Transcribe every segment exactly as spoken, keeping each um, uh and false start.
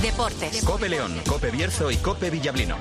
Deportes. COPE León, COPE Bierzo y COPE Villablino.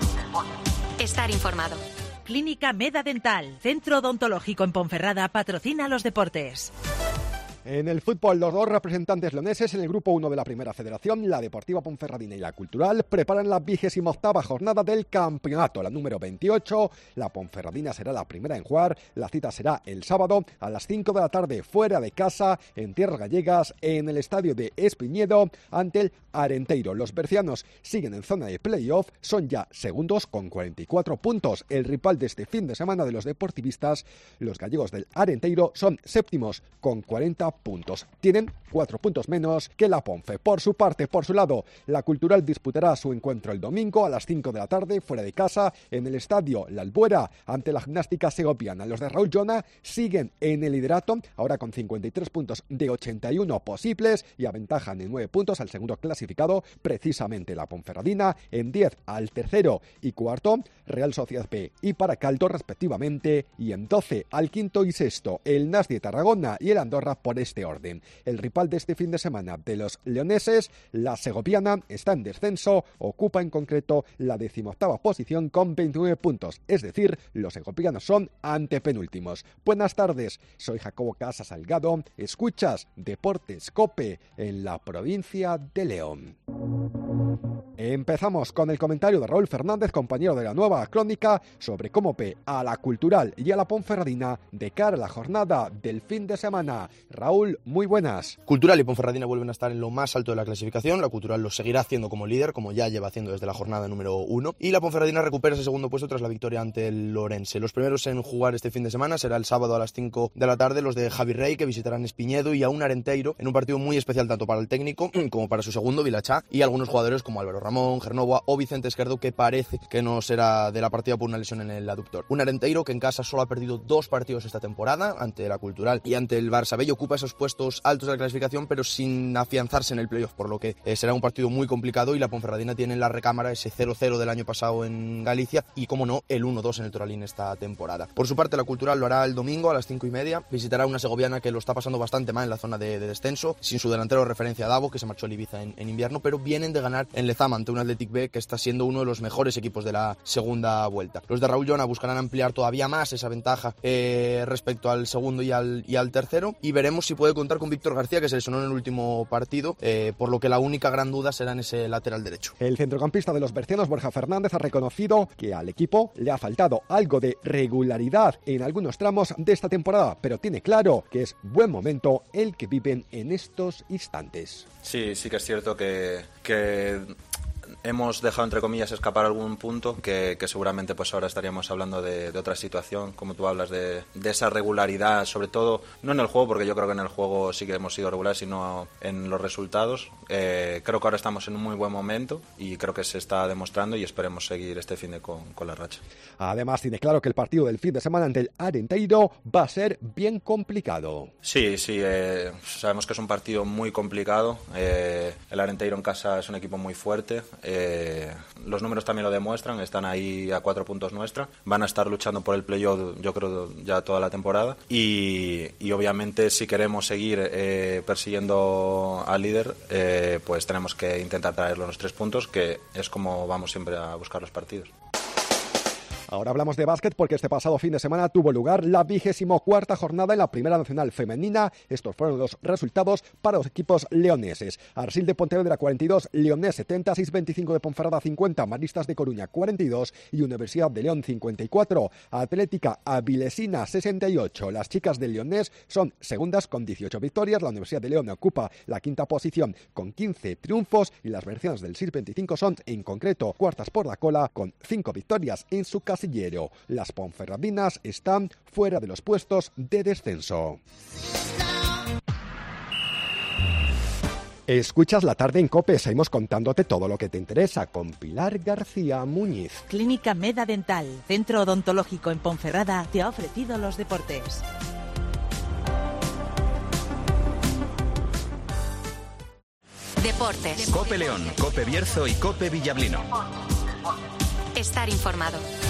Estar informado. Clínica Meda Dental, centro odontológico en Ponferrada, patrocina los deportes. En el fútbol, los dos representantes leoneses en el grupo uno de la Primera Federación, la Deportiva Ponferradina y la Cultural, preparan la vigésima octava jornada del campeonato, la número veintiocho. La Ponferradina será la primera en jugar. La cita será el sábado a las cinco de la tarde, fuera de casa, en tierras gallegas, en el estadio de Espiñedo, ante el Arenteiro. Los bercianos siguen en zona de playoff, son ya segundos con cuarenta y cuatro puntos. El rival de este fin de semana de los deportivistas, los gallegos del Arenteiro, son séptimos con cuarenta puntos. Tienen cuatro puntos menos que la Ponfe. Por su parte, por su lado, la Cultural disputará su encuentro el domingo a las cinco de la tarde, fuera de casa, en el estadio La Albuera, ante la Gimnástica Segoviana. Los de Raúl Llona siguen en el liderato, ahora con cincuenta y tres puntos de ochenta y uno posibles, y aventajan en nueve puntos al segundo clasificado, precisamente la Ponferradina, en diez al tercero y cuarto, Real Sociedad B y Paracaldo respectivamente, y en doce al quinto y sexto, el N A S de Tarragona y el Andorra por este orden. El rival de este fin de semana de los leoneses, la segoviana, está en descenso, ocupa en concreto la decimoctava posición con veintinueve puntos, es decir, los segovianos son antepenúltimos. Buenas tardes, soy Jacobo Casa Salgado, escuchas Deportes COPE en la provincia de León. Empezamos con el comentario de Raúl Fernández, compañero de la Nueva Crónica, sobre cómo ve a la Cultural y a la Ponferradina de cara a la jornada del fin de semana. Raúl, muy buenas. Cultural y Ponferradina vuelven a estar en lo más alto de la clasificación. La Cultural lo seguirá haciendo como líder, como ya lleva haciendo desde la jornada número uno. Y la Ponferradina recupera ese segundo puesto tras la victoria ante el Lorense. Los primeros en jugar este fin de semana será el sábado a las cinco de la tarde, los de Javi Rey, que visitarán Espiñedo, y a un Arenteiro, en un partido muy especial tanto para el técnico como para su segundo, Vilachá, y algunos jugadores como Álvaro Ramón, Gernoa o Vicente Esquerdo, que parece que no será de la partida por una lesión en el aductor. Un Arenteiro que en casa solo ha perdido dos partidos esta temporada, ante la Cultural y ante el Barça B, y ocupa esos puestos altos de la clasificación, pero sin afianzarse en el playoff, por lo que eh, será un partido muy complicado. Y la Ponferradina tiene en la recámara ese cero cero del año pasado en Galicia y, como no, el uno dos en el Toralín esta temporada. Por su parte, la Cultural lo hará el domingo a las cinco y media. Visitará una segoviana que lo está pasando bastante mal en la zona de, de descenso, sin su delantero referencia Davo, que se marchó al Ibiza en, en invierno, pero vienen de ganar en Lezama ante un Athletic B que está siendo uno de los mejores equipos de la segunda vuelta. Los de Raúl Llona buscarán ampliar todavía más esa ventaja eh, respecto al segundo y al, y al tercero, y veremos si puede contar con Víctor García, que se lesionó en el último partido, eh, por lo que la única gran duda será en ese lateral derecho. El centrocampista de los bercianos, Borja Fernández, ha reconocido que al equipo le ha faltado algo de regularidad en algunos tramos de esta temporada, pero tiene claro que es buen momento el que viven en estos instantes. Sí, sí que es cierto que, que hemos dejado, entre comillas, escapar algún punto que, que seguramente pues ahora estaríamos hablando de, de otra situación, como tú hablas de, de esa regularidad, sobre todo no en el juego, porque yo creo que en el juego sí que hemos sido regulares, sino en los resultados. Eh, creo que ahora estamos en un muy buen momento y creo que se está demostrando, y esperemos seguir este fin de con, con la racha. Además, tiene claro que el partido del fin de semana ante el Arenteiro va a ser bien complicado. Sí, sí, eh, sabemos que es un partido muy complicado. Eh, el Arenteiro en casa es un equipo muy fuerte. Eh, los números también lo demuestran, están ahí a cuatro puntos nuestra, van a estar luchando por el playoff, yo creo, ya toda la temporada, y, y obviamente si queremos seguir eh, persiguiendo al líder, eh, pues tenemos que intentar traerlo los tres puntos, que es como vamos siempre a buscar los partidos. Ahora hablamos de básquet porque este pasado fin de semana tuvo lugar la vigésimo cuarta jornada en la Primera Nacional Femenina. Estos fueron los resultados para los equipos leoneses. Arsil de Pontevedra cuarenta y dos, Leonés setenta, seiscientos veinticinco de Ponferrada cincuenta, Maristas de Coruña cuarenta y dos y Universidad de León cincuenta y cuatro. Atlética Avilesina sesenta y ocho. Las chicas del Leonés son segundas con dieciocho victorias. La Universidad de León ocupa la quinta posición con quince triunfos y las versiones del seiscientos veinticinco son en concreto cuartas por la cola con cinco victorias en su casa. Las Ponferradinas están fuera de los puestos de descenso. Escuchas La Tarde en COPE, seguimos contándote todo lo que te interesa con Pilar García Muñiz. Clínica Meda Dental, centro odontológico en Ponferrada, te ha ofrecido los deportes. Deportes. COPE León, COPE Bierzo y COPE Villablino. Estar informado.